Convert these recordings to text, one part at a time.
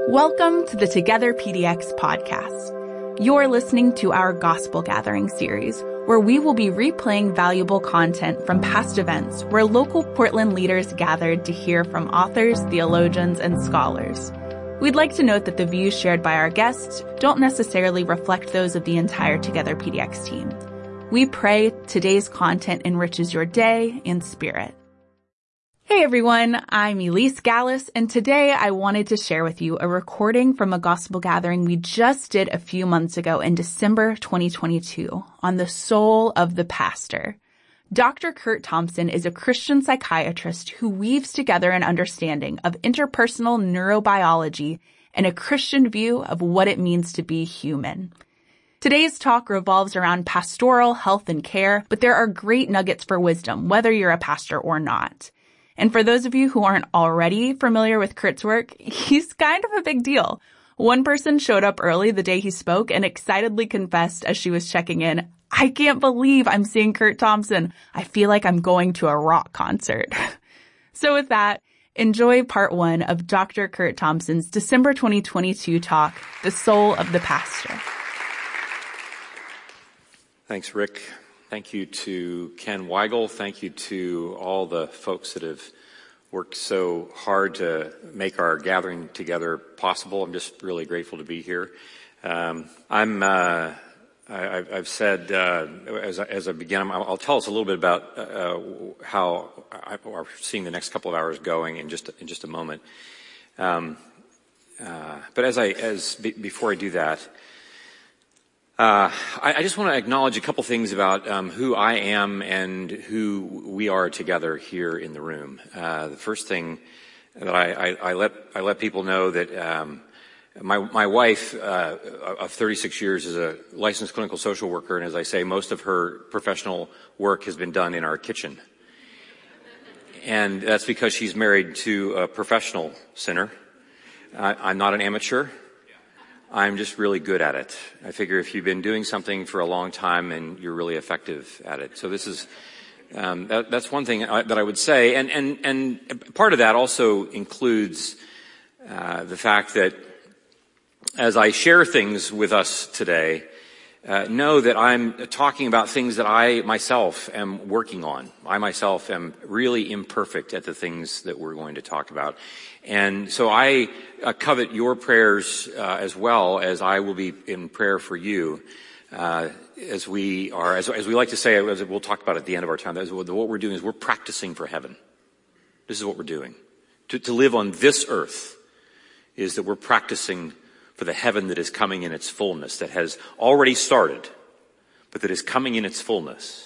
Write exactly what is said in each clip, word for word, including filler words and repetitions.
Welcome to the Together P D X podcast. You're listening to our Gospel Gathering series, where we will be replaying valuable content from past events where local Portland leaders gathered to hear from authors, theologians, and scholars. We'd like to note that the views shared by our guests don't necessarily reflect those of the entire Together P D X team. We pray today's content enriches your day and spirit. Hey everyone, I'm Elise Gallus, and today I wanted to share with you a recording from a gospel gathering we just did a few months ago in December twenty twenty-two on the soul of the pastor. Doctor Curt Thompson is a Christian psychiatrist who weaves together an understanding of interpersonal neurobiology and a Christian view of what it means to be human. Today's talk revolves around pastoral health and care, but there are great nuggets for wisdom, whether you're a pastor or not. And for those of you who aren't already familiar with Curt's work, he's kind of a big deal. One person showed up early the day he spoke and excitedly confessed as she was checking in, "I can't believe I'm seeing Curt Thompson. I feel like I'm going to a rock concert." So with that, enjoy part one of Doctor Curt Thompson's December twenty twenty-two talk, The Soul of the Pastor. Thanks, Rick. Thank you to Ken Weigel. Thank you to all the folks that have worked so hard to make our gathering together possible. I'm just really grateful to be here. Um, I'm, uh, I, I've said, uh, as, I, as I begin, I'll tell us a little bit about uh, how I, we're seeing the next couple of hours going in just in just a moment. Um, uh, but as I as be, before I do that. Uh, I, I just want to acknowledge a couple things about um, who I am and who we are together here in the room. Uh, the first thing that I, I, I let I let people know that um, my my wife uh, of thirty-six years is a licensed clinical social worker, and as I say, most of her professional work has been done in our kitchen, and that's because she's married to a professional sinner. Uh, I'm not an amateur. I'm just really good at it. I figure if you've been doing something for a long time and you're really effective at it. So this is, um, that, that's one thing I, that I would say. And, and, and part of that also includes, uh, the fact that as I share things with us today, uh, know that I'm talking about things that I myself am working on. I myself am really imperfect at the things that we're going to talk about. And so I uh, covet your prayers uh, as well, as I will be in prayer for you, uh, as we are, as, as we like to say, as we'll talk about at the end of our time, as what we're doing is we're practicing for heaven. This is what we're doing. To, to live on this earth is that we're practicing for the heaven that is coming in its fullness, that has already started, but that is coming in its fullness.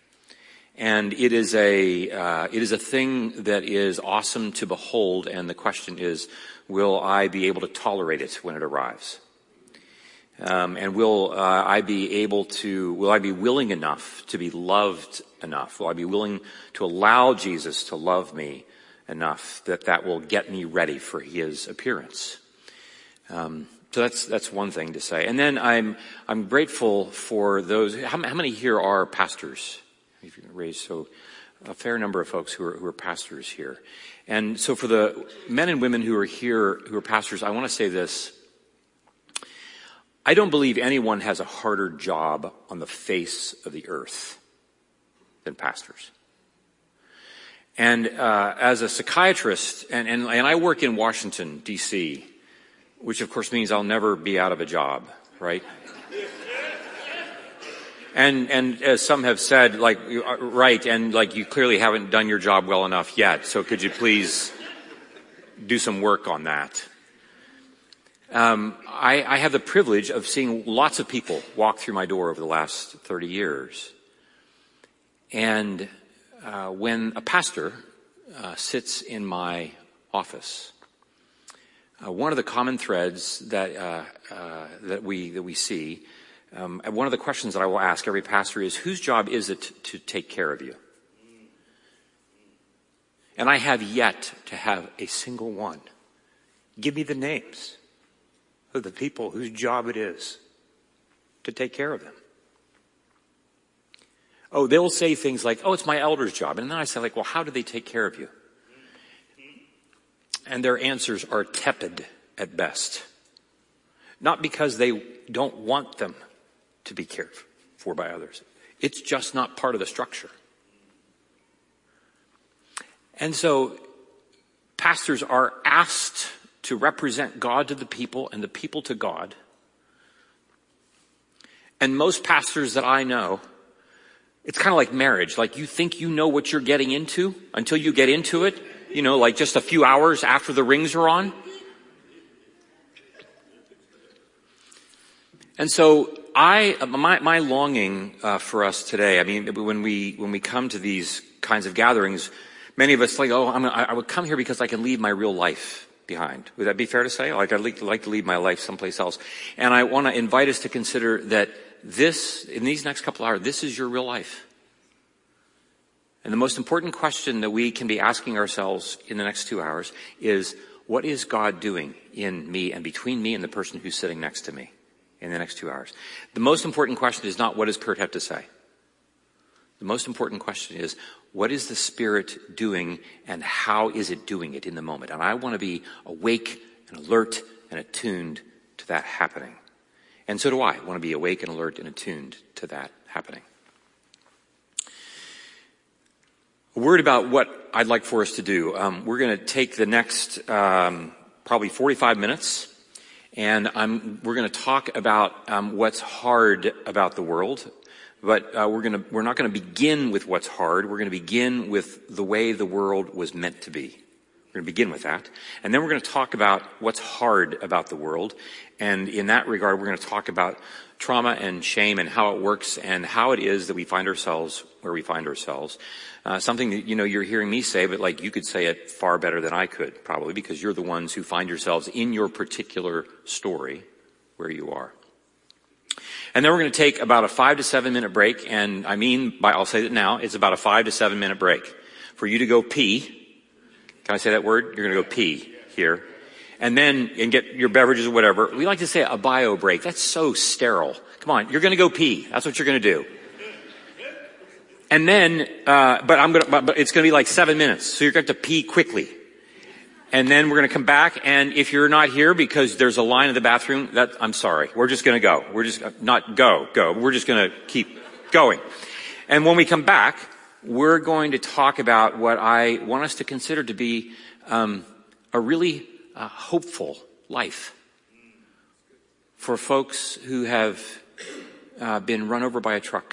And it is a, uh, it is a thing that is awesome to behold, and the question is, will I be able to tolerate it when it arrives? Um, and will uh, I be able to, will I be willing enough to be loved enough? Will I be willing to allow Jesus to love me enough that that will get me ready for his appearance? Um, so that's, that's one thing to say. And then I'm, I'm grateful for those, how, how many here are pastors? If you can raise, so a fair number of folks who are, who are pastors here. And so for the men and women who are here, who are pastors, I want to say this. I don't believe anyone has a harder job on the face of the earth than pastors. And, uh, as a psychiatrist, and, and, and I work in Washington, D C, which of course means I'll never be out of a job, right? And, and as some have said, like, right, and like you clearly haven't done your job well enough yet, so could you please do some work on that? Um, I, I have the privilege of seeing lots of people walk through my door over the last thirty years. And, uh, when a pastor, uh, sits in my office, uh, one of the common threads that, uh, uh, that we, that we see, Um, and one of the questions that I will ask every pastor is, whose job is it to take care of you? And I have yet to have a single one give me the names of the people whose job it is to take care of them. Oh, they'll say things like, oh, it's my elder's job. And then I say, like, well, how do they take care of you? And their answers are tepid at best. Not because they don't want them to be cared for by others. It's just not part of the structure. And so pastors are asked to represent God to the people and the people to God. And most pastors that I know, it's kind of like marriage. Like you think you know what you're getting into until you get into it. You know, like just a few hours after the rings are on. And so I, my, my longing uh, for us today, I mean, when we, when we come to these kinds of gatherings, many of us like, oh, I'm, I would come here because I can leave my real life behind. Would that be fair to say? Like I'd like to leave my life someplace else. And I want to invite us to consider that this, in these next couple of hours, this is your real life. And the most important question that we can be asking ourselves in the next two hours is, what is God doing in me and between me and the person who's sitting next to me in the next two hours? The most important question is not, what does Kurt have to say? The most important question is, what is the Spirit doing and how is it doing it in the moment? And I want to be awake and alert and attuned to that happening. And so do I. I want to be awake and alert and attuned to that happening. A word about what I'd like for us to do. Um, we're going to take the next um, probably forty-five minutes, and I'm, we're going to talk about um, what's hard about the world. But uh, we're going to we're not going to begin with what's hard. We're going to begin with the way the world was meant to be. We're going to begin with that, and then we're going to talk about what's hard about the world. And in that regard, we're going to talk about trauma and shame and how it works and how it is that we find ourselves where we find ourselves. Uh, something that, you know, you're hearing me say, but like you could say it far better than I could, probably, because you're the ones who find yourselves in your particular story where you are. And then we're going to take about a five to seven minute break. And I mean, by, I'll say it now, it's about a five to seven minute break for you to go pee. Can I say that word? You're going to go pee here. And then, and get your beverages or whatever. We like to say a bio break. That's so sterile. Come on, you're going to go pee. That's what you're going to do. And then, uh, but I'm going to, but it's going to be like seven minutes. So you're going to have to pee quickly. And then we're going to come back, and if you're not here because there's a line in the bathroom, that, I'm sorry. We're just going to go. We're just, not go, go. We're just going to keep going. And when we come back, we're going to talk about what I want us to consider to be um, a really uh, hopeful life for folks who have uh, been run over by a truck.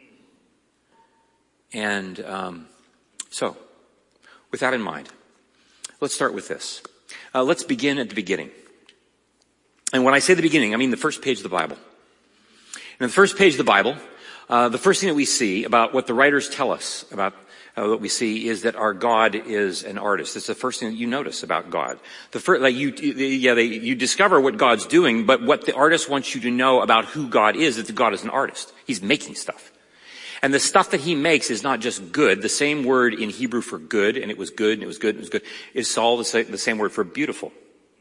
And um, so, with that in mind, let's start with this. Uh, let's begin at the beginning. And when I say the beginning, I mean the first page of the Bible. And the first page of the Bible, uh, the first thing that we see about what the writers tell us about uh, what we see is that our God is an artist. It's the first thing that you notice about God. The first, like you, yeah, they, you discover what God's doing, but what the artist wants you to know about who God is, is that God is an artist. He's making stuff. And the stuff that he makes is not just good. The same word in Hebrew for good, and it was good, and it was good, and it was good, is all the same, the same word for beautiful.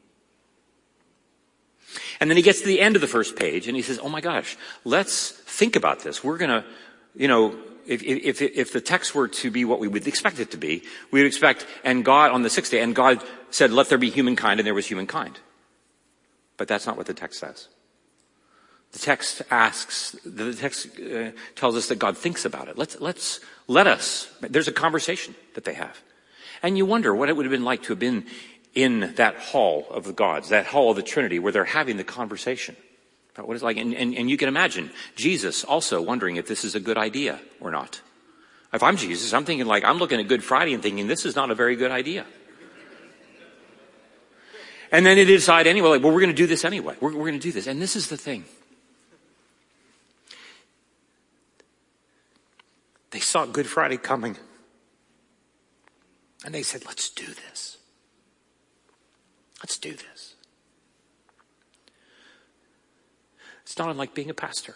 And then he gets to the end of the first page, and he says, oh my gosh, let's think about this. We're gonna, you know, if, if, if the text were to be what we would expect it to be, we would expect, and God, on the sixth day, and God said, let there be humankind, and there was humankind. But that's not what the text says. The text asks, the text uh, tells us that God thinks about it. Let's, let's, let us, there's a conversation that they have. And you wonder what it would have been like to have been in that hall of the gods, that hall of the Trinity where they're having the conversation about what it's like. And, and, and you can imagine Jesus also wondering if this is a good idea or not. If I'm Jesus, I'm thinking like, I'm looking at Good Friday and thinking this is not a very good idea. And then they decide anyway, like, well, we're going to do this anyway. We're, we're going to do this. And this is the thing. They saw Good Friday coming. And they said, let's do this. Let's do this. It's not unlike being a pastor.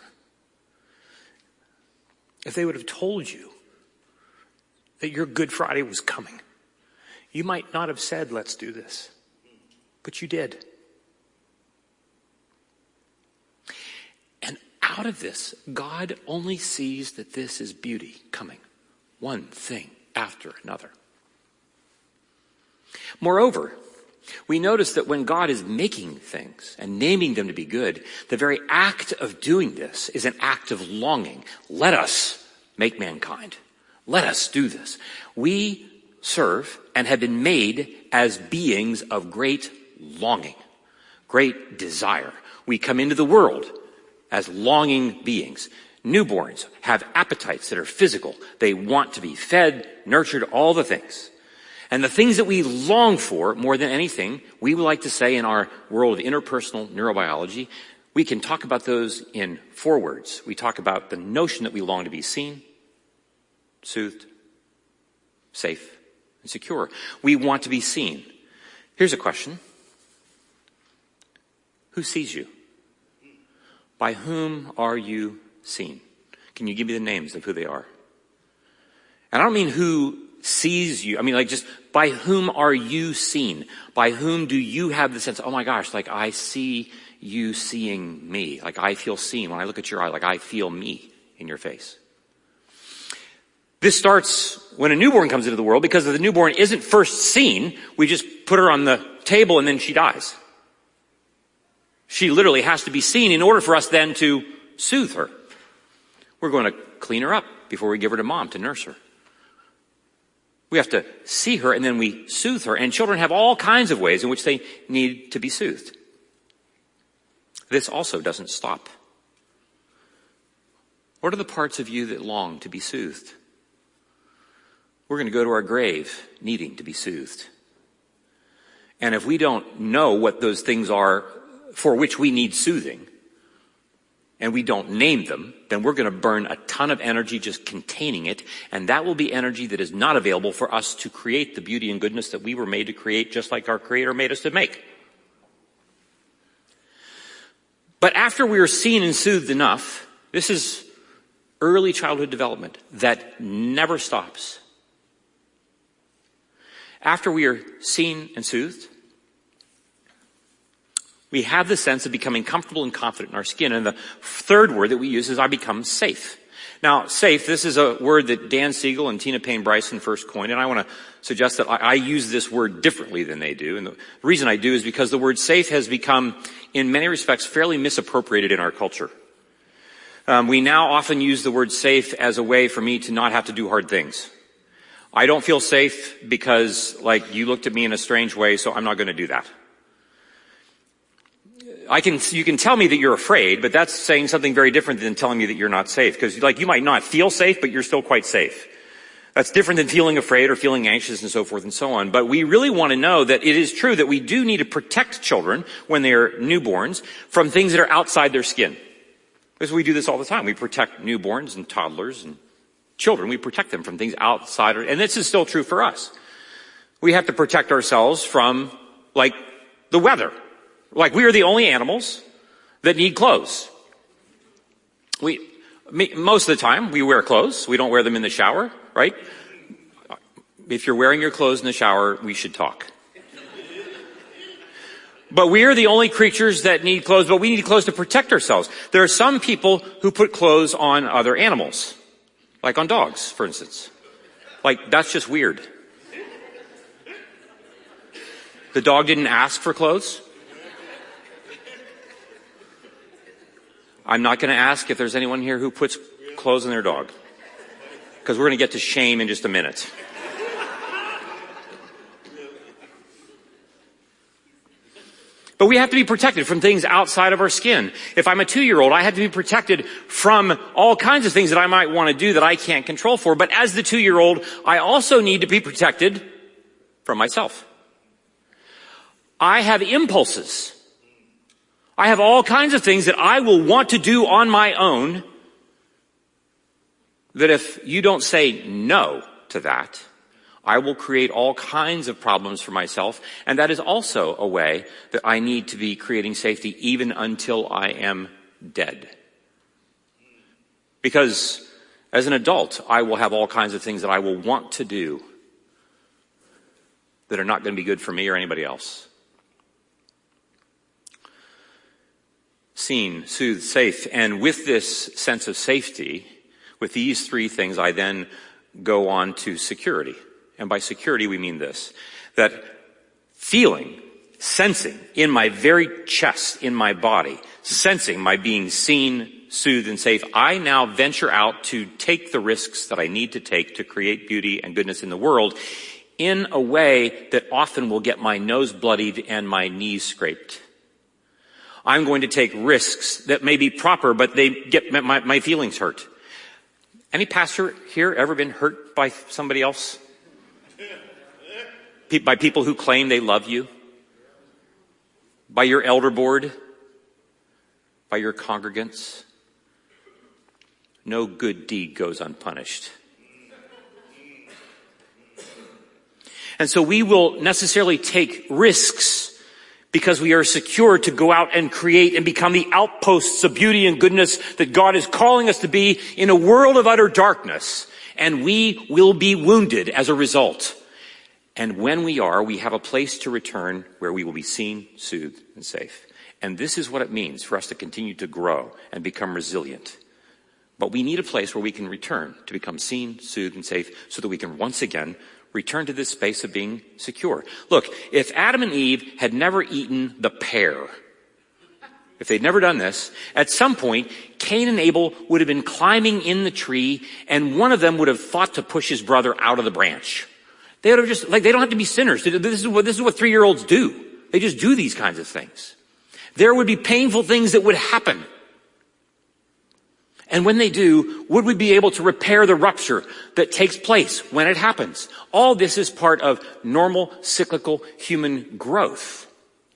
If they would have told you that your Good Friday was coming, you might not have said, let's do this. But you did. And out of this, God only sees that this is beauty coming. One thing after another. Moreover, we notice that when God is making things and naming them to be good, the very act of doing this is an act of longing. Let us make mankind. Let us do this. We serve and have been made as beings of great longing, great desire. We come into the world as longing beings. Newborns have appetites that are physical. They want to be fed, nurtured, all the things. And the things that we long for more than anything, we would like to say in our world of interpersonal neurobiology, we can talk about those in four words. We talk about the notion that we long to be seen, soothed, safe, and secure. We want to be seen. Here's a question. Who sees you? By whom are you seen? Can you give me the names of who they are? And I don't mean who sees you. I mean, like, just by whom are you seen? By whom do you have the sense, oh my gosh, like I see you seeing me. Like I feel seen when I look at your eye, like I feel me in your face. This starts when a newborn comes into the world, because if the newborn isn't first seen, we just put her on the table and then she dies. She literally has to be seen in order for us then to soothe her. We're going to clean her up before we give her to mom to nurse her. We have to see her and then we soothe her. And children have all kinds of ways in which they need to be soothed. This also doesn't stop. What are the parts of you that long to be soothed? We're going to go to our grave needing to be soothed. And if we don't know what those things are for which we need soothing, and we don't name them, then we're going to burn a ton of energy just containing it, and that will be energy that is not available for us to create the beauty and goodness that we were made to create, just like our Creator made us to make. But after we are seen and soothed enough, this is early childhood development that never stops. After we are seen and soothed, we have the sense of becoming comfortable and confident in our skin. And the third word that we use is I become safe. Now, safe, this is a word that Dan Siegel and Tina Payne Bryson first coined, and I want to suggest that I, I use this word differently than they do. And the reason I do is because the word safe has become, in many respects, fairly misappropriated in our culture. Um, we now often use the word safe as a way for me to not have to do hard things. I don't feel safe because, like, you looked at me in a strange way, so I'm not going to do that. I can, you can tell me that you're afraid, but that's saying something very different than telling me that you're not safe. Because, like, you might not feel safe, but you're still quite safe. That's different than feeling afraid or feeling anxious and so forth and so on. But we really want to know that it is true that we do need to protect children when they're newborns from things that are outside their skin. Because we do this all the time. We protect newborns and toddlers and children. We protect them from things outside. And this is still true for us. We have to protect ourselves from, like, the weather. Like, we are the only animals that need clothes. We, most of the time, we wear clothes. We don't wear them in the shower, right? If you're wearing your clothes in the shower, we should talk. But we are the only creatures that need clothes, but we need clothes to protect ourselves. There are some people who put clothes on other animals, like on dogs, for instance. Like, that's just weird. The dog didn't ask for clothes. I'm not going to ask if there's anyone here who puts clothes on their dog, because we're going to get to shame in just a minute. But we have to be protected from things outside of our skin. If I'm a two-year-old, I have to be protected from all kinds of things that I might want to do that I can't control for. But as the two-year-old, I also need to be protected from myself. I have impulses. I have all kinds of things that I will want to do on my own, that if you don't say no to that, I will create all kinds of problems for myself. And that is also a way that I need to be creating safety even until I am dead. Because as an adult, I will have all kinds of things that I will want to do that are not going to be good for me or anybody else. Seen, soothed, safe. And with this sense of safety, with these three things, I then go on to security. And by security, we mean this, that feeling sensing in my very chest, in my body, sensing my being seen, soothed, and safe, I now venture out to take the risks that I need to take to create beauty and goodness in the world in a way that often will get my nose bloodied and my knees scraped. I'm going to take risks that may be proper, but they get my, my feelings hurt. Any pastor here ever been hurt by somebody else? By people who claim they love you? By your elder board? By your congregants? No good deed goes unpunished. And so we will necessarily take risks because we are secure to go out and create and become the outposts of beauty and goodness that God is calling us to be in a world of utter darkness. And we will be wounded as a result. And when we are, we have a place to return where we will be seen, soothed, and safe. And this is what it means for us to continue to grow and become resilient. But we need a place where we can return to become seen, soothed, and safe so that we can once again return to this space of being secure. Look, if Adam and Eve had never eaten the pear, if they'd never done this, at some point, Cain and Abel would have been climbing in the tree, and one of them would have fought to push his brother out of the branch. They would have just, like, they don't have to be sinners. This is what, this is what three-year-olds do. They just do these kinds of things. There would be painful things that would happen. And when they do, would we be able to repair the rupture that takes place when it happens? All this is part of normal, cyclical human growth.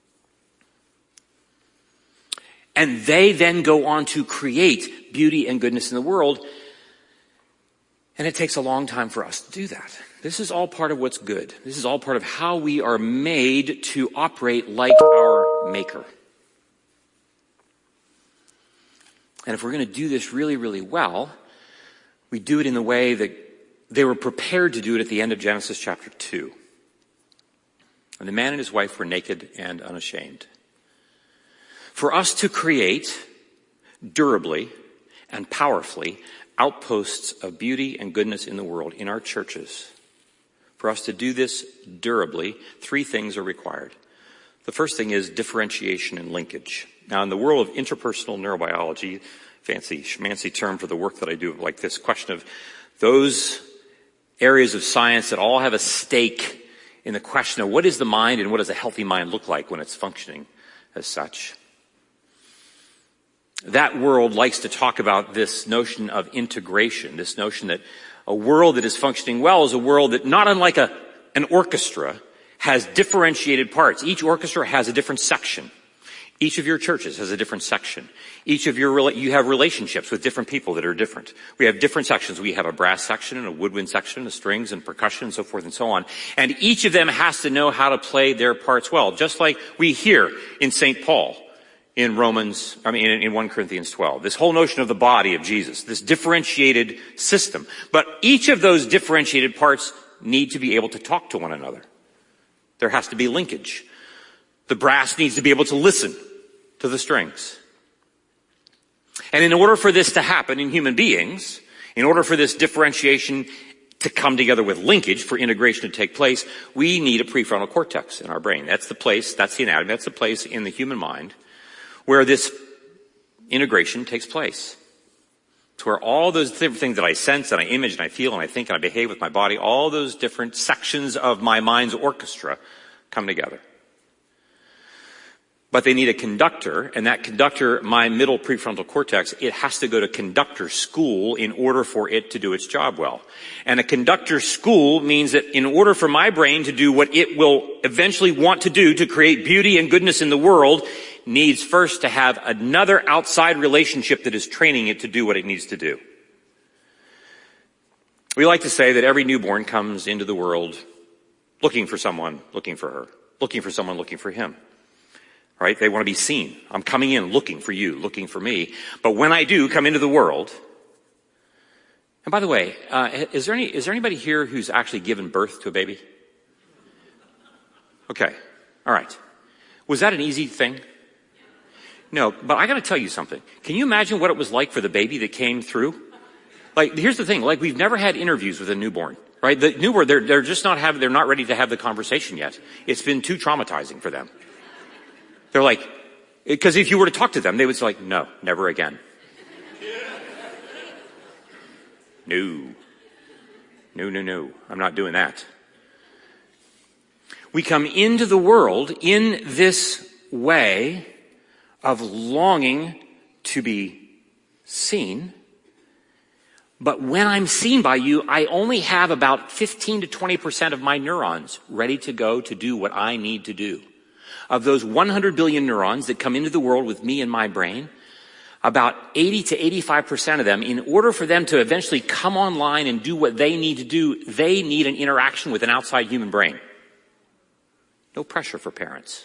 And they then go on to create beauty and goodness in the world. And it takes a long time for us to do that. This is all part of what's good. This is all part of how we are made to operate like our Maker. And if we're going to do this really, really well, we do it in the way that they were prepared to do it at the end of Genesis chapter two. And the man and his wife were naked and unashamed. For us to create durably and powerfully outposts of beauty and goodness in the world, in our churches, for us to do this durably, three things are required. The first thing is differentiation and linkage. Now, in the world of interpersonal neurobiology, fancy schmancy term for the work that I do, like this question of those areas of science that all have a stake in the question of what is the mind and what does a healthy mind look like when it's functioning as such. That world likes to talk about this notion of integration, this notion that a world that is functioning well is a world that, not unlike a, an orchestra, has differentiated parts. Each orchestra has a different section. Each of your churches has a different section. Each of your, you have relationships with different people that are different. We have different sections. We have a brass section and a woodwind section, a strings and percussion and so forth and so on. And each of them has to know how to play their parts well, just like we hear in Saint Paul in Romans, I mean, in, in First Corinthians twelve. This whole notion of the body of Jesus, this differentiated system. But each of those differentiated parts need to be able to talk to one another. There has to be linkage. The brass needs to be able to listen to the strings. And in order for this to happen in human beings, in order for this differentiation to come together with linkage, for integration to take place, we need a prefrontal cortex in our brain. That's the place, that's the anatomy, that's the place in the human mind where this integration takes place. It's where all those different things that I sense and I image and I feel and I think and I behave with my body, all those different sections of my mind's orchestra come together. But they need a conductor, and that conductor, my middle prefrontal cortex, it has to go to conductor school in order for it to do its job well. And a conductor school means that in order for my brain to do what it will eventually want to do to create beauty and goodness in the world, needs first to have another outside relationship that is training it to do what it needs to do. We like to say that every newborn comes into the world looking for someone, looking for her, looking for someone, looking for him. Right? They want to be seen. I'm coming in looking for you, looking for me. But when I do come into the world, and by the way, uh, is there any, is there anybody here who's actually given birth to a baby? Okay. All right. Was that an easy thing? No, but I got to tell you something. Can you imagine what it was like for the baby that came through? Like, here's the thing. Like, we've never had interviews with a newborn, right? The newborn, they're, they're just not having, they're not ready to have the conversation yet. It's been too traumatizing for them. They're like, because if you were to talk to them, they would say like, no, never again. No. No, no, no. I'm not doing that. We come into the world in this way of longing to be seen. But when I'm seen by you, I only have about fifteen to twenty percent of my neurons ready to go to do what I need to do. Of those one hundred billion neurons that come into the world with me in my brain, about eighty to eighty-five percent of them, in order for them to eventually come online and do what they need to do, they need an interaction with an outside human brain. No pressure for parents.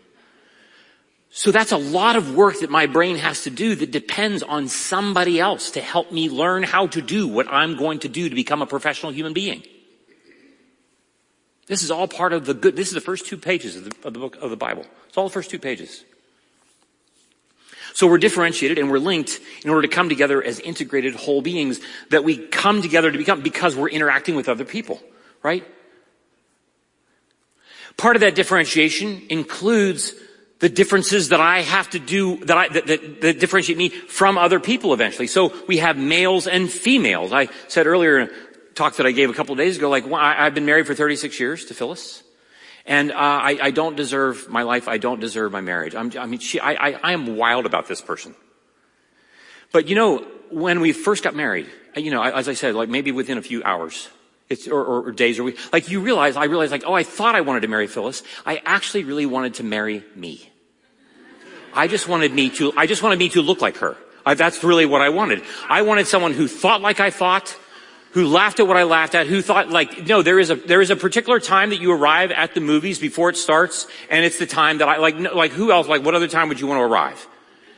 So that's a lot of work that my brain has to do that depends on somebody else to help me learn how to do what I'm going to do to become a professional human being. This is all part of the good, this is the first two pages of the, of the book of the Bible. It's all the first two pages. So we're differentiated and we're linked in order to come together as integrated whole beings that we come together to become because we're interacting with other people, right? Part of that differentiation includes the differences that I have to do, that I, that, that, that differentiate me from other people eventually. So we have males and females. I said earlier in a talk that I gave a couple of days ago, like, well, I, I've been married for thirty-six years to Phyllis. And, uh, I, I don't deserve my life. I don't deserve my marriage. I'm, I mean, she, I, I, I am wild about this person. But you know, when we first got married, you know, as I said, like maybe within a few hours, it's, or, or days or weeks, like you realize, I realized like, oh, I thought I wanted to marry Phyllis. I actually really wanted to marry me. I just wanted me to, I just wanted me to look like her. I, that's really what I wanted. I wanted someone who thought like I thought, who laughed at what I laughed at, who thought like, no, there is a, there is a particular time that you arrive at the movies before it starts, and it's the time that I, like, no, like who else, like what other time would you want to arrive?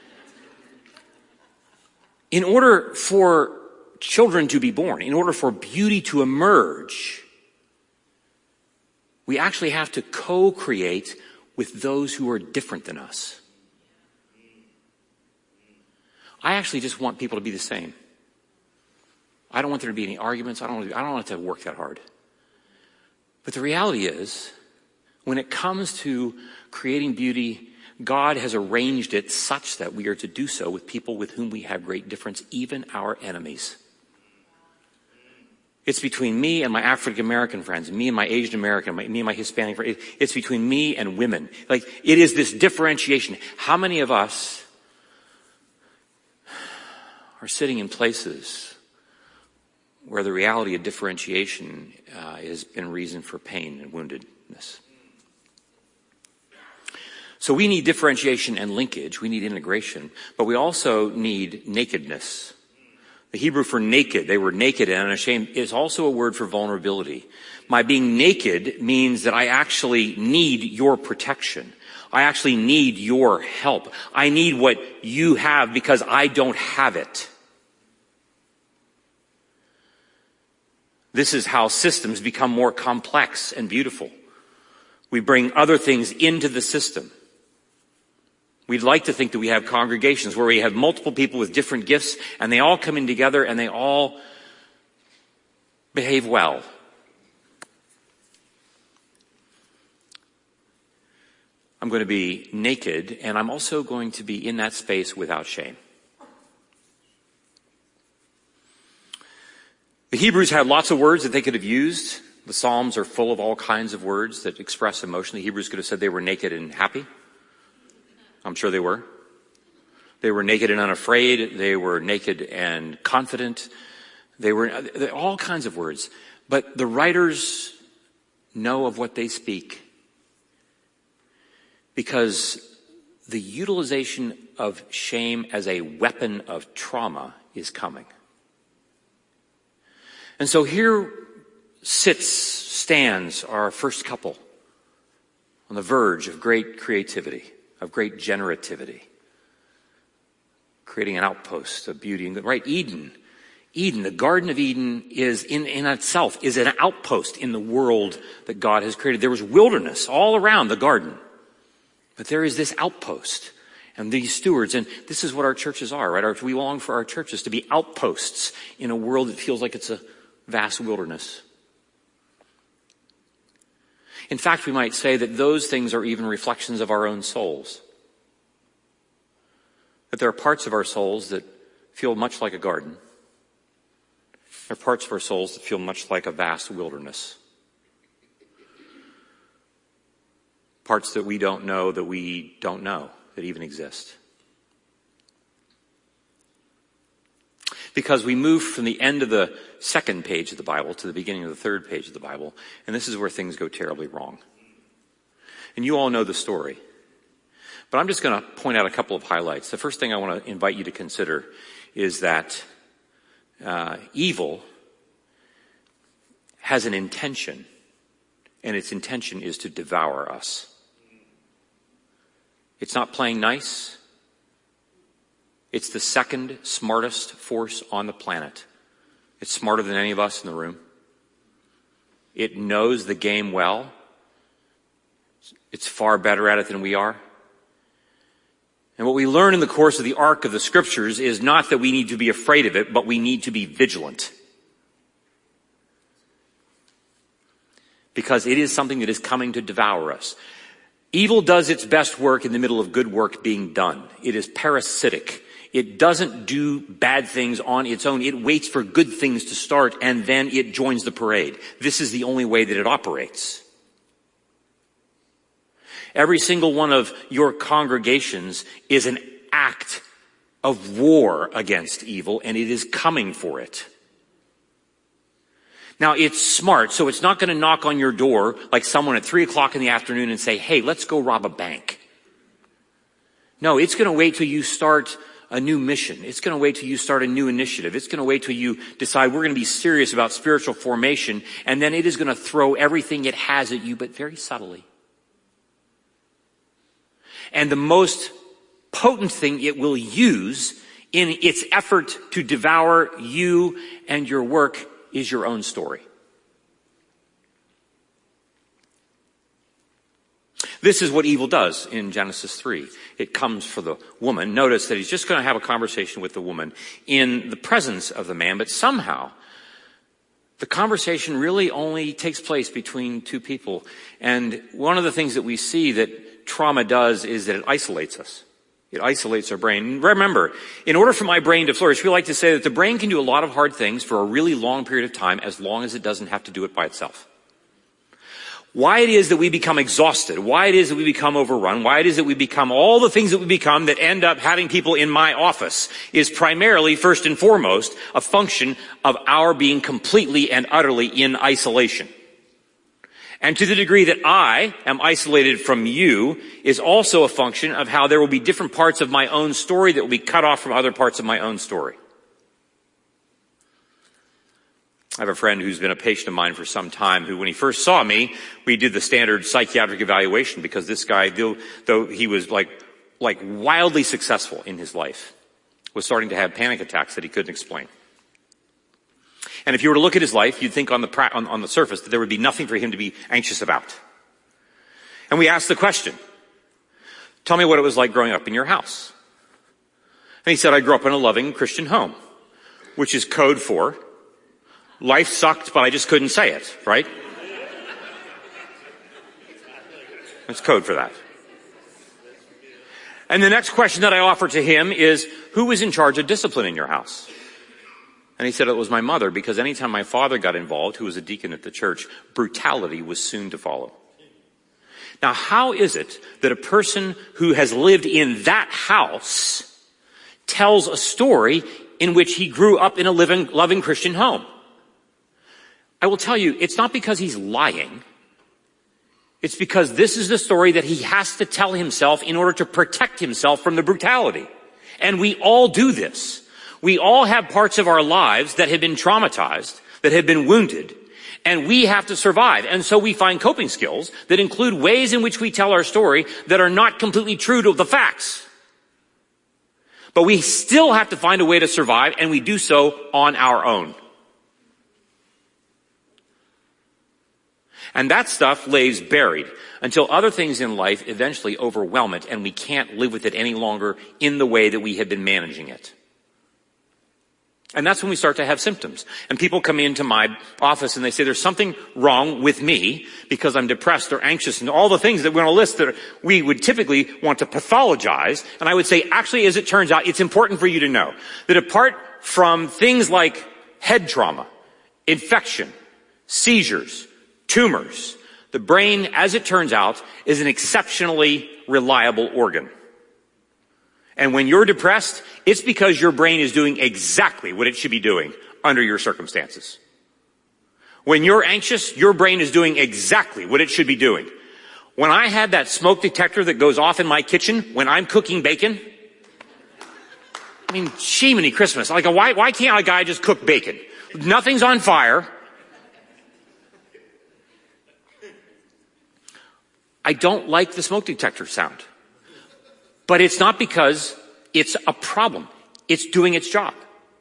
In order for children to be born, in order for beauty to emerge, we actually have to co-create with those who are different than us. I actually just want people to be the same. I don't want there to be any arguments. I don't want to, I don't want it to work that hard. But the reality is, when it comes to creating beauty, God has arranged it such that we are to do so with people with whom we have great difference, even our enemies. It's between me and my African American friends, me and my Asian American, me and my Hispanic friends. It's between me and women. Like, it is this differentiation. How many of us are sitting in places where the reality of differentiation uh, has been reason for pain and woundedness? So we need differentiation and linkage. We need integration, but we also need nakedness. The Hebrew for naked, they were naked and unashamed, is also a word for vulnerability. My being naked means that I actually need your protection. I actually need your help. I need what you have because I don't have it. This is how systems become more complex and beautiful. We bring other things into the system. We'd like to think that we have congregations where we have multiple people with different gifts and they all come in together and they all behave well. I'm going to be naked, and I'm also going to be in that space without shame. The Hebrews had lots of words that they could have used. The Psalms are full of all kinds of words that express emotion. The Hebrews could have said they were naked and happy. I'm sure they were. They were naked and unafraid. They were naked and confident. They were all kinds of words. But the writers know of what they speak, because the utilization of shame as a weapon of trauma is coming. And so here sits, stands our first couple on the verge of great creativity, of great generativity, creating an outpost of beauty and good. Right, Eden. Eden, the Garden of Eden is in, in itself, is an outpost in the world that God has created. There was wilderness all around the garden. But there is this outpost and these stewards, and this is what our churches are, right? Our, we long for our churches to be outposts in a world that feels like it's a vast wilderness. In fact, we might say that those things are even reflections of our own souls. that there are parts of our souls that feel much like a garden. There are parts of our souls that feel much like a vast wilderness. Parts that we don't know that we don't know that even exist. Because we move from the end of the second page of the Bible to the beginning of the third page of the Bible, and this is where things go terribly wrong. And you all know the story. But I'm just going to point out a couple of highlights. The first thing I want to invite you to consider is that uh, evil has an intention, and its intention is to devour us. It's not playing nice. It's the second smartest force on the planet. It's smarter than any of us in the room. It knows the game well. It's far better at it than we are. And what we learn in the course of the arc of the scriptures is not that we need to be afraid of it, but we need to be vigilant. Because it is something that is coming to devour us. Evil does its best work in the middle of good work being done. It is parasitic. It doesn't do bad things on its own. It waits for good things to start and then it joins the parade. This is the only way that it operates. Every single one of your congregations is an act of war against evil, and it is coming for it. Now, it's smart, so it's not going to knock on your door like someone at three o'clock in the afternoon and say, hey, let's go rob a bank. No, it's going to wait till you start a new mission. It's going to wait till you start a new initiative. It's going to wait till you decide we're going to be serious about spiritual formation, and then it is going to throw everything it has at you, but very subtly. And the most potent thing it will use in its effort to devour you and your work is your own story. This is what evil does in Genesis three. It comes for the woman. Notice that he's just going to have a conversation with the woman in the presence of the man, but somehow the conversation really only takes place between two people. And one of the things that we see that trauma does is that it isolates us. It isolates our brain. Remember, in order for my brain to flourish, we like to say that the brain can do a lot of hard things for a really long period of time as long as it doesn't have to do it by itself. Why it is that we become exhausted, why it is that we become overrun, why it is that we become all the things that we become that end up having people in my office is primarily, first and foremost, a function of our being completely and utterly in isolation. And to the degree that I am isolated from you is also a function of how there will be different parts of my own story that will be cut off from other parts of my own story. I have a friend who's been a patient of mine for some time who, when he first saw me, we did the standard psychiatric evaluation because this guy, though, though he was like, like wildly successful in his life, was starting to have panic attacks that he couldn't explain. And if you were to look at his life, you'd think on the, pra- on, on the surface that there would be nothing for him to be anxious about. And we asked the question, tell me what it was like growing up in your house. And he said, I grew up in a loving Christian home, which is code for life sucked, but I just couldn't say it, right? It's code for that. And the next question that I offered to him is, who was in charge of discipline in your house? And he said it was my mother, because anytime my father got involved, who was a deacon at the church, brutality was soon to follow. Now, how is it that a person who has lived in that house tells a story in which he grew up in a living, loving Christian home? I will tell you, it's not because he's lying. It's because this is the story that he has to tell himself in order to protect himself from the brutality. And we all do this. We all have parts of our lives that have been traumatized, that have been wounded, and we have to survive. And so we find coping skills that include ways in which we tell our story that are not completely true to the facts. But we still have to find a way to survive, and we do so on our own. And that stuff lays buried until other things in life eventually overwhelm it, and we can't live with it any longer in the way that we have been managing it. And that's when we start to have symptoms. And people come into my office and they say, there's something wrong with me because I'm depressed or anxious and all the things that we're on a list that we would typically want to pathologize. And I would say, actually, as it turns out, it's important for you to know that apart from things like head trauma, infection, seizures, tumors, the brain, as it turns out, is an exceptionally reliable organ. And when you're depressed, it's because your brain is doing exactly what it should be doing under your circumstances. When you're anxious, your brain is doing exactly what it should be doing. When I had that smoke detector that goes off in my kitchen when I'm cooking bacon, I mean, shemini Christmas. Like, why, why can't a guy just cook bacon? Nothing's on fire. I don't like the smoke detector sound. But it's not because it's a problem. It's doing its job.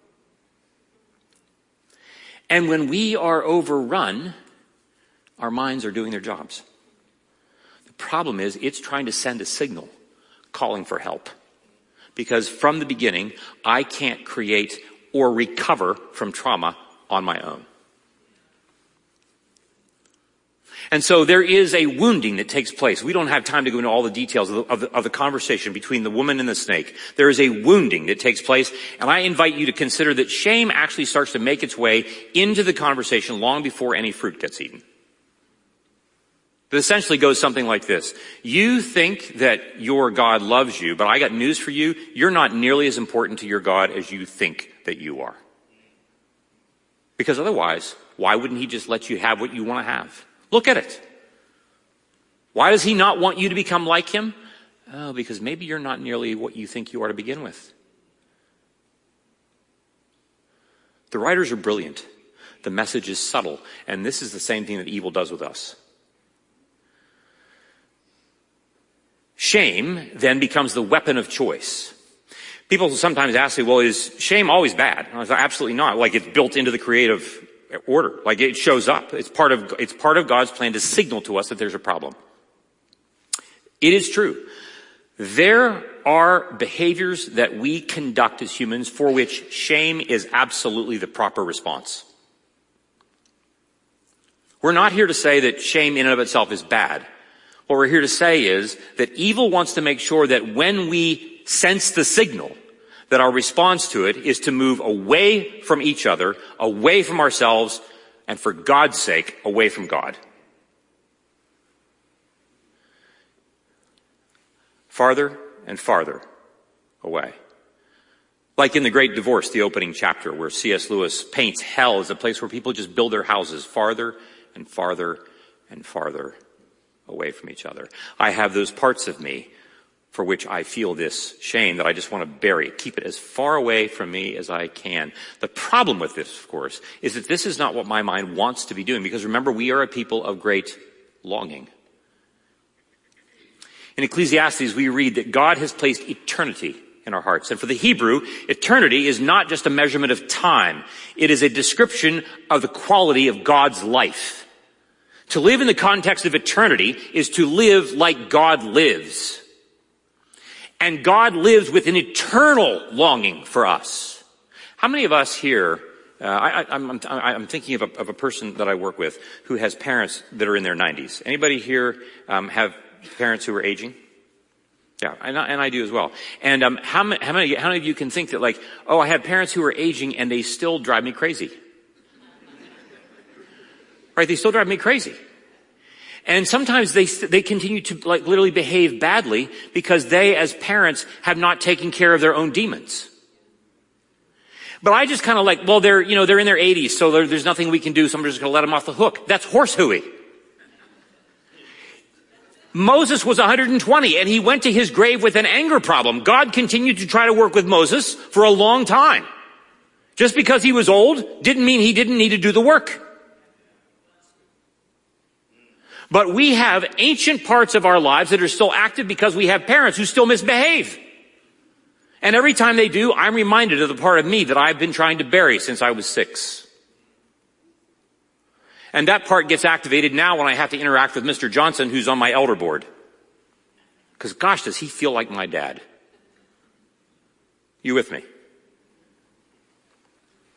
And when we are overrun, our minds are doing their jobs. The problem is it's trying to send a signal calling for help. Because from the beginning, I can't create or recover from trauma on my own. And so there is a wounding that takes place. We don't have time to go into all the details of the, of the, of the conversation between the woman and the snake. There is a wounding that takes place, and I invite you to consider that shame actually starts to make its way into the conversation long before any fruit gets eaten. It essentially goes something like this. You think that your God loves you, but I got news for you. You're not nearly as important to your God as you think that you are. Because otherwise, why wouldn't he just let you have what you want to have? Look at it. Why does he not want you to become like him? Oh, because maybe you're not nearly what you think you are to begin with. The writers are brilliant. The message is subtle. And this is the same thing that evil does with us. Shame then becomes the weapon of choice. People sometimes ask me, well, is shame always bad? And I was like, absolutely not. Like, it's built into the creative order. Like, it shows up. It's part of, it's part of God's plan to signal to us that there's a problem. It is true. There are behaviors that we conduct as humans for which shame is absolutely the proper response. We're not here to say that shame in and of itself is bad. What we're here to say is that evil wants to make sure that when we sense the signal, that our response to it is to move away from each other, away from ourselves, and for God's sake, away from God. Farther and farther away. Like in The Great Divorce, the opening chapter, where C S Lewis paints hell as a place where people just build their houses farther and farther and farther away from each other. I have those parts of me for which I feel this shame that I just want to bury, keep it as far away from me as I can. The problem with this, of course, is that this is not what my mind wants to be doing, because remember, we are a people of great longing. In Ecclesiastes, we read that God has placed eternity in our hearts. And for the Hebrew, eternity is not just a measurement of time. It is a description of the quality of God's life. To live in the context of eternity is to live like God lives. And God lives with an eternal longing for us. How many of us here, uh, I, I, I'm, I'm thinking of a, of a person that I work with who has parents that are in their nineties. Anybody here um, have parents who are aging? Yeah, and I, and I do as well. And um, how, many, how, many, how many of you can think that, like, oh, I have parents who are aging and they still drive me crazy? Right, they still drive me crazy. And sometimes they they continue to, like, literally behave badly because they, as parents, have not taken care of their own demons. But I just kind of like, well, they're, you know, they're in their eighties, so there's nothing we can do, so I'm just going to let them off the hook. That's horse hooey. Moses was one hundred twenty, and he went to his grave with an anger problem. God continued to try to work with Moses for a long time. Just because he was old didn't mean he didn't need to do the work. But we have ancient parts of our lives that are still active because we have parents who still misbehave. And every time they do, I'm reminded of the part of me that I've been trying to bury since I was six. And that part gets activated now when I have to interact with Mister Johnson, who's on my elder board. Because gosh, does he feel like my dad. You with me?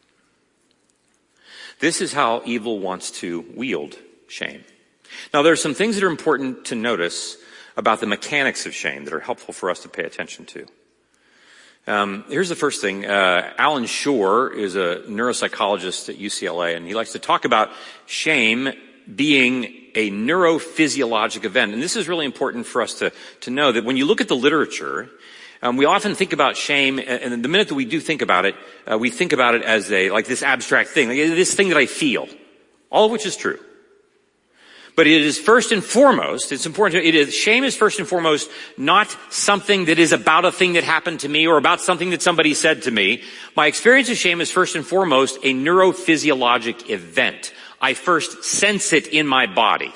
This is how evil wants to wield shame. Now, there are some things that are important to notice about the mechanics of shame that are helpful for us to pay attention to. Um, here's the first thing. Uh, Alan Shore is a neuropsychologist at U C L A, and he likes to talk about shame being a neurophysiologic event. And this is really important for us to, to know that when you look at the literature, um, we often think about shame, and the minute that we do think about it, uh, we think about it as a, like this abstract thing, like this thing that I feel, all of which is true. But it is first and foremost, it's important to, it is, shame is first and foremost not something that is about a thing that happened to me or about something that somebody said to me. My experience of shame is first and foremost a neurophysiologic event. I first sense it in my body.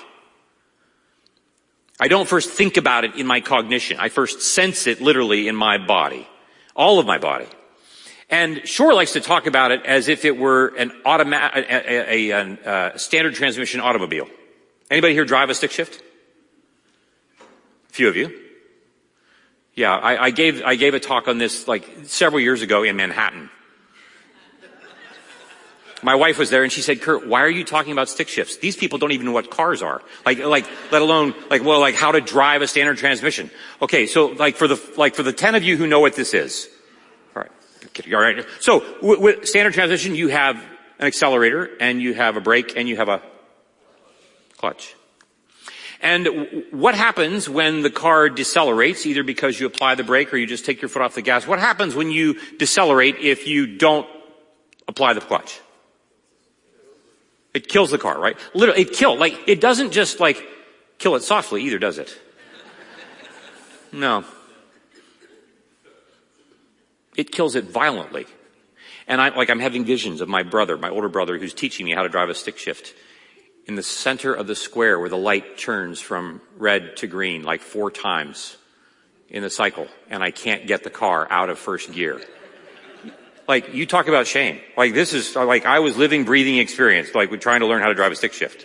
I don't first think about it in my cognition. I first sense it literally in my body. All of my body. And Shore likes to talk about it as if it were an automatic, a, a, a, a standard transmission automobile. Anybody here drive a stick shift? A few of you. Yeah, I, I gave I gave a talk on this like several years ago in Manhattan. My wife was there and she said, "Kurt, why are you talking about stick shifts? These people don't even know what cars are. Like, like, let alone, like, well, like how to drive a standard transmission." Okay, so like for the, like for the ten of you who know what this is. All right. All right. So with, with standard transmission, you have an accelerator and you have a brake and you have a clutch. And what happens when the car decelerates, either because you apply the brake or you just take your foot off the gas? What happens when you decelerate if you don't apply the clutch? It kills the car, right? Literally, it kills. Like, it doesn't just like kill it softly either, does it? No. It kills it violently. And I, like, I'm having visions of my brother, my older brother, who's teaching me how to drive a stick shift in the center of the square where the light turns from red to green like four times in the cycle, and I can't get the car out of first gear. Like, you talk about shame. Like, this is, like, I was living, breathing experience, like, with trying to learn how to drive a stick shift.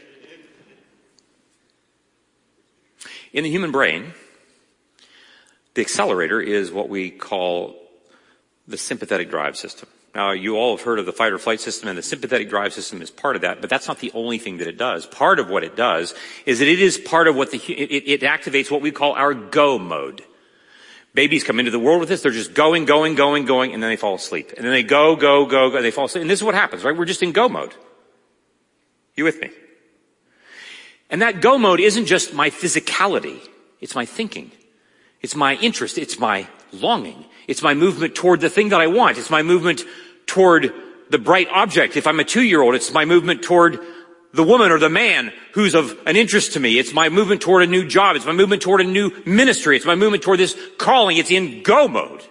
In the human brain, the accelerator is what we call the sympathetic drive system. Now, you all have heard of the fight or flight system, and the sympathetic drive system is part of that, but that's not the only thing that it does. Part of what it does is that it is part of what the, it, it activates what we call our go mode. Babies come into the world with this, they're just going, going, going, going, and then they fall asleep. And then they go, go, go, go, and they fall asleep. And this is what happens, right? We're just in go mode. You with me? And that go mode isn't just my physicality. It's my thinking. It's my interest. It's my longing. It's my movement toward the thing that I want. It's my movement toward the bright object. If I'm a two-year-old, it's my movement toward the woman or the man who's of an interest to me. It's my movement toward a new job. It's my movement toward a new ministry. It's my movement toward this calling. It's in go mode.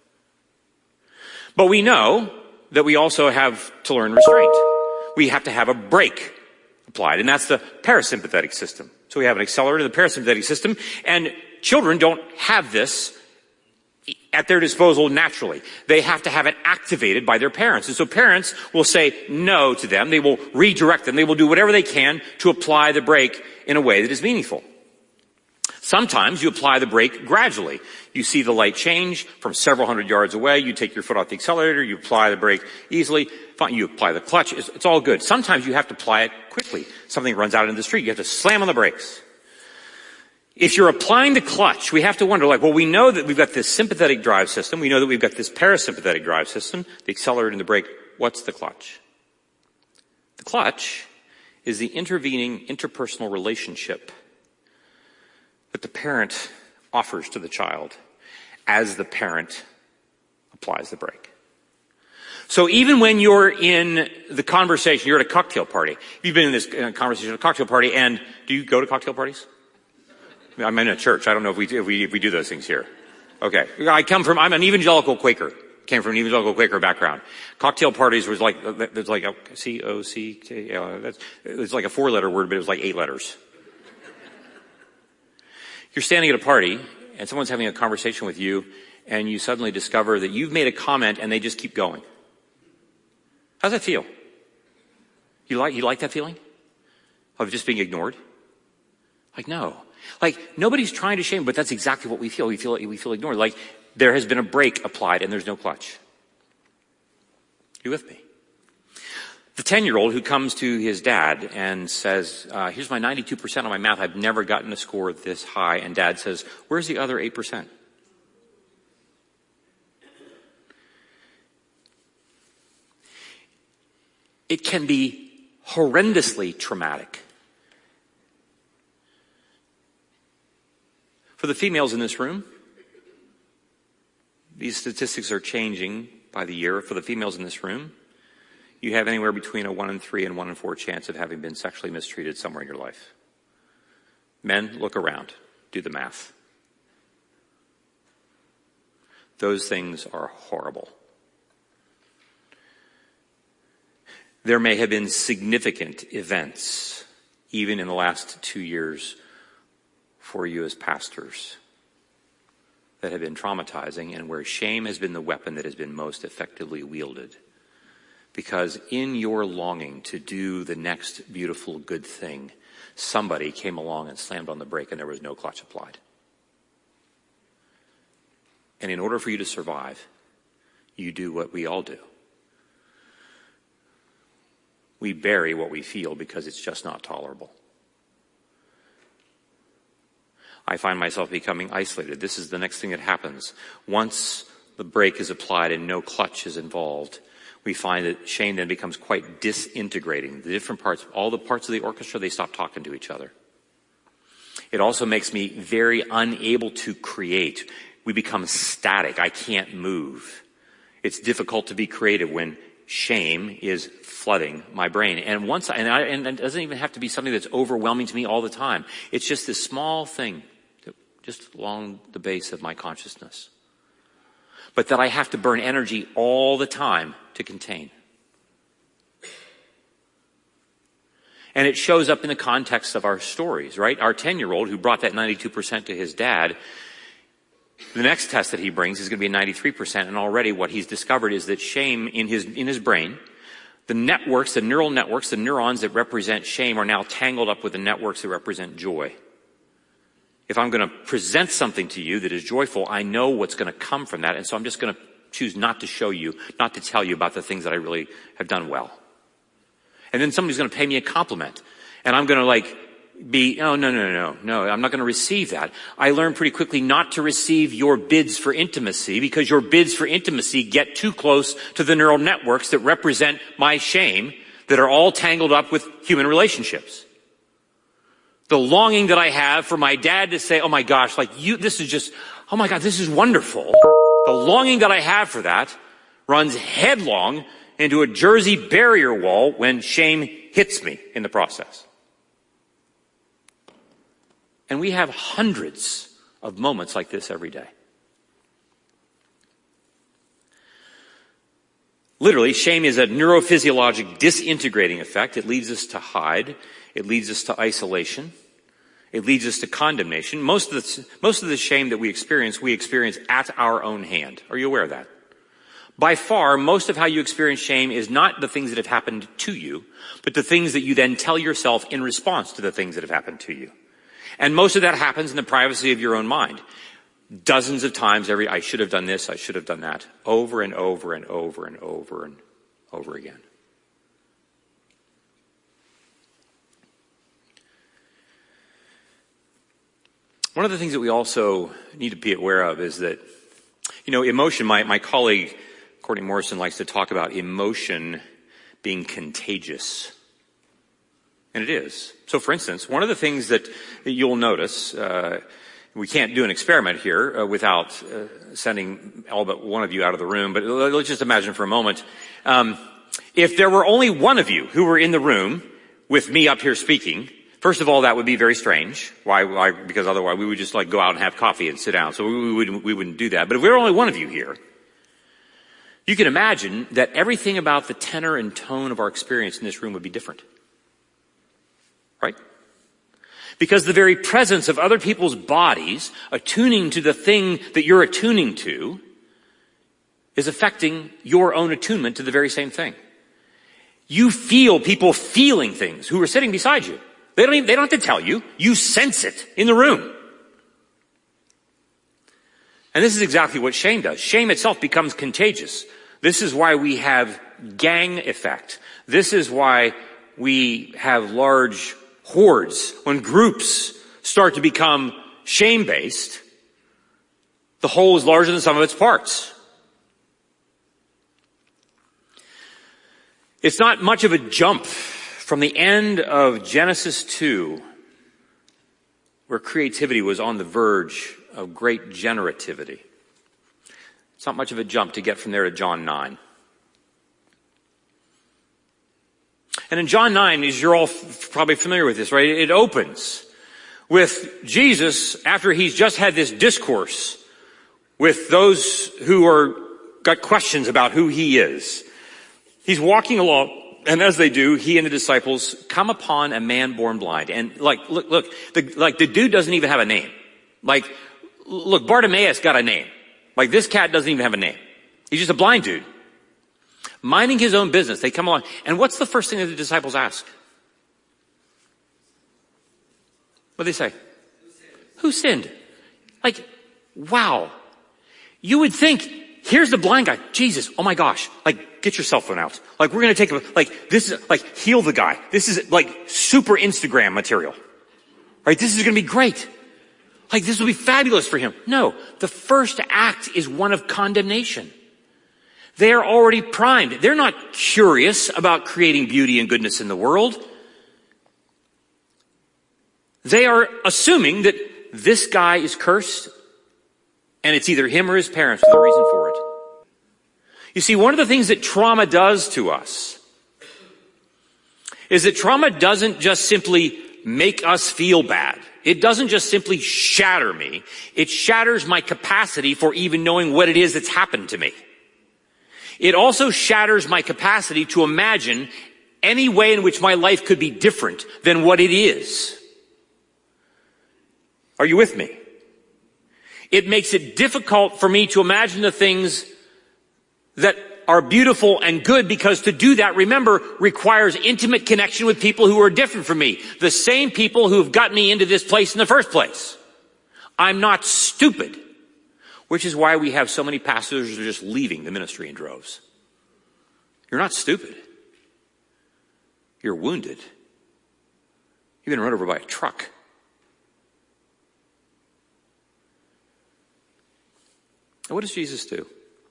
But we know that we also have to learn restraint. We have to have a brake applied, and that's the parasympathetic system. So we have an accelerator, the parasympathetic system, and children don't have this at their disposal naturally. They have to have it activated by their parents. And so parents will say no to them. They will redirect them. They will do whatever they can to apply the brake in a way that is meaningful. Sometimes you apply the brake gradually. You see the light change from several hundred yards away. You take your foot off the accelerator. You apply the brake easily. Fine. You apply the clutch. It's, it's all good. Sometimes you have to apply it quickly. Something runs out into the street. You have to slam on the brakes. If you're applying the clutch, we have to wonder, like, well, we know that we've got this sympathetic drive system. We know that we've got this parasympathetic drive system, the accelerator and the brake. What's the clutch? The clutch is the intervening interpersonal relationship that the parent offers to the child as the parent applies the brake. So even when you're in the conversation, you're at a cocktail party. You've been in this uh, conversation at a cocktail party, and do you go to cocktail parties? I'm in a church. I don't know if we, if we, if we do those things here. Okay. I come from, I'm an evangelical Quaker. Came from an evangelical Quaker background. Cocktail parties was like, there's like a C O C K, uh, that's, it's like a four letter word, but it was like eight letters. You're standing at a party and someone's having a conversation with you and you suddenly discover that you've made a comment and they just keep going. How's that feel? You like, you like that feeling? Of just being ignored? Like, no. Like, nobody's trying to shame, but that's exactly what we feel. We feel, we feel ignored. Like, there has been a brake applied and there's no clutch. You with me? The ten-year-old who comes to his dad and says, uh, here's my ninety-two percent on my math. I've never gotten a score this high. And dad says, where's the other eight percent? It can be horrendously traumatic. For the females in this room, these statistics are changing by the year. For the females in this room, you have anywhere between a one in three and one in four chance of having been sexually mistreated somewhere in your life. Men, look around. Do the math. Those things are horrible. There may have been significant events, even in the last two years, for you as pastors that have been traumatizing and where shame has been the weapon that has been most effectively wielded. Because in your longing to do the next beautiful good thing, somebody came along and slammed on the brake and there was no clutch applied. And in order for you to survive, you do what we all do. We bury what we feel because it's just not tolerable. I find myself becoming isolated. This is the next thing that happens. Once the brake is applied and no clutch is involved, we find that shame then becomes quite disintegrating. The different parts, all the parts of the orchestra, they stop talking to each other. It also makes me very unable to create. We become static. I can't move. It's difficult to be creative when shame is flooding my brain. And once, I, and, I, and it doesn't even have to be something that's overwhelming to me all the time. It's just this small thing, just along the base of my consciousness. But that I have to burn energy all the time to contain. And it shows up in the context of our stories, right? Our ten-year-old who brought that ninety-two percent to his dad, the next test that he brings is going to be a ninety-three percent, and already what he's discovered is that shame in his, in his brain, the networks, the neural networks, the neurons that represent shame are now tangled up with the networks that represent joy. If I'm going to present something to you that is joyful, I know what's going to come from that, and so I'm just going to choose not to show you, not to tell you about the things that I really have done well. And then somebody's going to pay me a compliment, and I'm going to like be, oh, no, no, no, no, I'm not going to receive that. I learned pretty quickly not to receive your bids for intimacy, because your bids for intimacy get too close to the neural networks that represent my shame, that are all tangled up with human relationships. The longing that I have for my dad to say, oh my gosh, like you, this is just, oh my God, this is wonderful. The longing that I have for that runs headlong into a Jersey barrier wall when shame hits me in the process. And we have hundreds of moments like this every day. Literally, shame is a neurophysiologic disintegrating effect. It leads us to hide. It leads us to isolation. It leads us to condemnation. Most of the, most of the shame that we experience, we experience at our own hand. Are you aware of that? By far, most of how you experience shame is not the things that have happened to you, but the things that you then tell yourself in response to the things that have happened to you. And most of that happens in the privacy of your own mind. Dozens of times every, I should have done this, I should have done that, over and over and over and over and over again. One of the things that we also need to be aware of is that, you know, emotion, my, my colleague, Courtney Morrison, likes to talk about emotion being contagious. And it is. So, for instance, one of the things that you'll notice, uh, we can't do an experiment here uh, without uh, sending all but one of you out of the room, but let's just imagine for a moment. Um, if there were only one of you who were in the room with me up here speaking, first of all, that would be very strange. Why? Why? Because otherwise we would just like go out and have coffee and sit down. So we, we wouldn't, we wouldn't do that. But if there were only one of you here, you can imagine that everything about the tenor and tone of our experience in this room would be different. Right? Because the very presence of other people's bodies attuning to the thing that you're attuning to is affecting your own attunement to the very same thing. You feel people feeling things who are sitting beside you. They don't even, they don't have to tell you. You sense it in the room. And this is exactly what shame does. Shame itself becomes contagious. This is why we have gang effect. This is why we have large hordes. When groups start to become shame-based, the whole is larger than some of its parts. It's not much of a jump from the end of Genesis two, where creativity was on the verge of great generativity. It's not much of a jump to get from there to John nine. And in John nine, as you're all f- probably familiar with this, right? It opens with Jesus after he's just had this discourse with those who are got questions about who he is. He's walking along, and as they do, he and the disciples come upon a man born blind. And like, look, look, the, like the dude doesn't even have a name. Like, look, Bartimaeus got a name. Like this cat doesn't even have a name. He's just a blind dude. Minding his own business. They come along. And what's the first thing that the disciples ask? What do they say? Who sinned? Like, wow. You would think, here's the blind guy. Jesus, oh my gosh. Like, get your cell phone out. Like, we're going to take a, like, this is, like, heal the guy. This is like super Instagram material. Right? This is going to be great. Like, this will be fabulous for him. No. The first act is one of condemnation. They are already primed. They're not curious about creating beauty and goodness in the world. They are assuming that this guy is cursed, and it's either him or his parents for the reason for it. You see, one of the things that trauma does to us is that trauma doesn't just simply make us feel bad. It doesn't just simply shatter me. It shatters my capacity for even knowing what it is that's happened to me. It also shatters my capacity to imagine any way in which my life could be different than what it is. Are you with me? It makes it difficult for me to imagine the things that are beautiful and good, because to do that, remember, requires intimate connection with people who are different from me. The same people who have gotten me into this place in the first place. I'm not stupid. Which is why we have so many pastors who are just leaving the ministry in droves. You're not stupid. You're wounded. You've been run over by a truck. And what does Jesus do?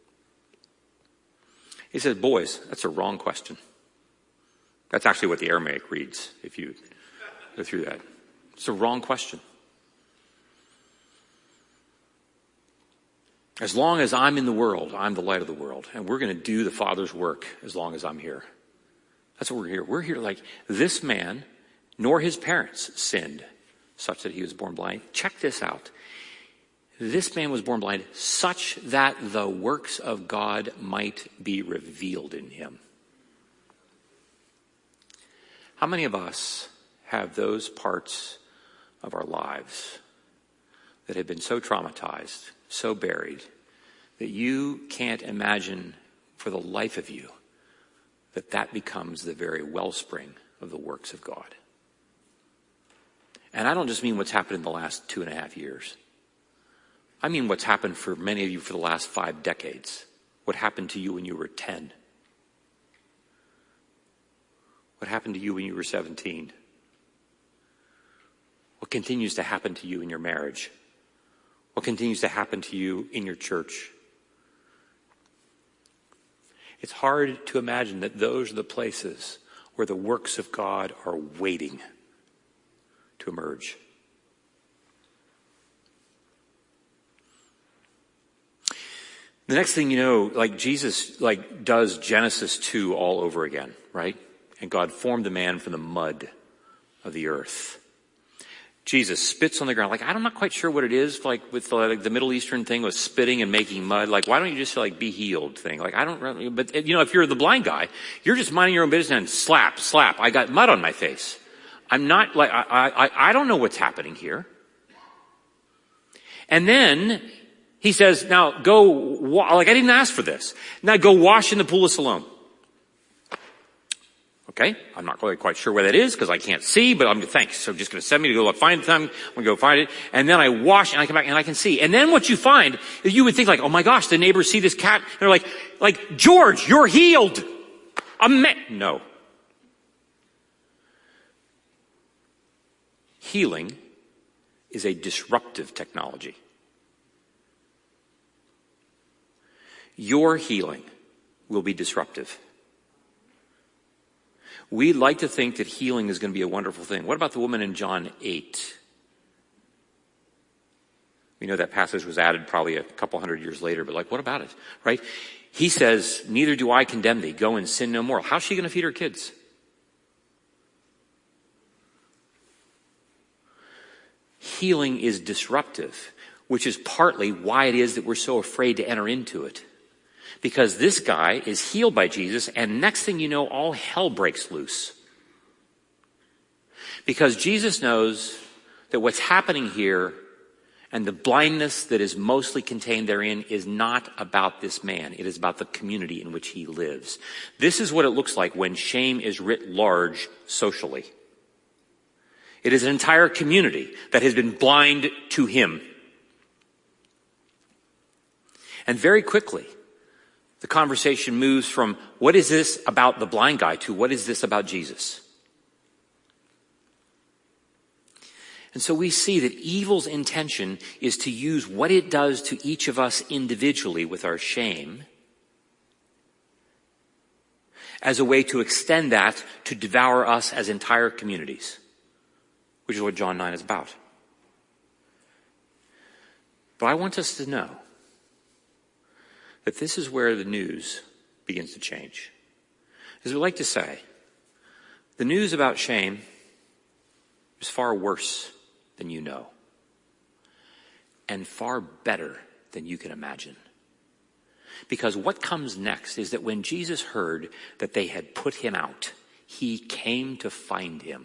He says, boys, that's a wrong question. That's actually what the Aramaic reads, if you go through that. It's a wrong question. As long as I'm in the world, I'm the light of the world. And we're going to do the Father's work as long as I'm here. That's what we're here. We're here like this man, nor his parents sinned such that he was born blind. Check this out. This man was born blind such that the works of God might be revealed in him. How many of us have those parts of our lives that have been so traumatized, so buried, that you can't imagine for the life of you that that becomes the very wellspring of the works of God? And I don't just mean what's happened in the last two and a half years. I mean what's happened for many of you for the last five decades. What happened to you when you were ten? What happened to you when you were seventeen? What continues to happen to you in your marriage? What continues to happen to you in your church? It's hard to imagine that those are the places where the works of God are waiting to emerge. The next thing you know, like Jesus, like does Genesis two all over again, right? And God formed the man from the mud of the earth. Jesus spits on the ground. Like, I'm not quite sure what it is, like with the, like, the Middle Eastern thing with spitting and making mud. Like, why don't you just like be healed thing? Like, I don't really, but you know, if you're the blind guy, you're just minding your own business and slap, slap. I got mud on my face. I'm not like, I, I, I don't know what's happening here. And then he says, now go, wa-, like I didn't ask for this. Now go wash in the pool of Siloam. Okay, I'm not really quite sure where that is because I can't see, but I'm thanks. So I'm just going to send me to go find them. I'm going to go find it. And then I wash and I come back and I can see. And then what you find is you would think like, oh my gosh, the neighbors see this cat. And they're like, like, George, you're healed. A me-. No, Healing is a disruptive technology. Your healing will be disruptive. We like to think that healing is going to be a wonderful thing. What about the woman in John eight? We know that passage was added probably a couple hundred years later, but like, what about it, right? He says, neither do I condemn thee. Go and sin no more. How's she going to feed her kids? Healing is disruptive, which is partly why it is that we're so afraid to enter into it. Because this guy is healed by Jesus, and next thing you know, all hell breaks loose. Because Jesus knows that what's happening here and the blindness that is mostly contained therein is not about this man. It is about the community in which he lives. This is what it looks like when shame is writ large socially. It is an entire community that has been blind to him. And very quickly, the conversation moves from what is this about the blind guy to what is this about Jesus? And so we see that evil's intention is to use what it does to each of us individually with our shame as a way to extend that to devour us as entire communities, which is what John nine is about. But I want us to know that this is where the news begins to change. As we like to say, the news about shame is far worse than you know, and far better than you can imagine. Because what comes next is that when Jesus heard that they had put him out, he came to find him.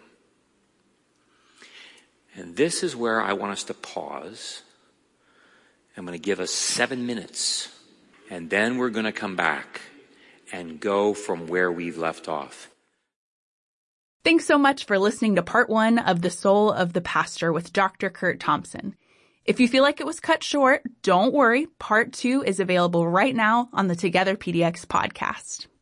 And this is where I want us to pause. I'm going to give us seven minutes. And then we're going to come back and go from where we've left off. Thanks so much for listening to part one of The Soul of the Pastor with Doctor Kurt Thompson. If you feel like it was cut short, don't worry. Part two is available right now on the Together P D X podcast.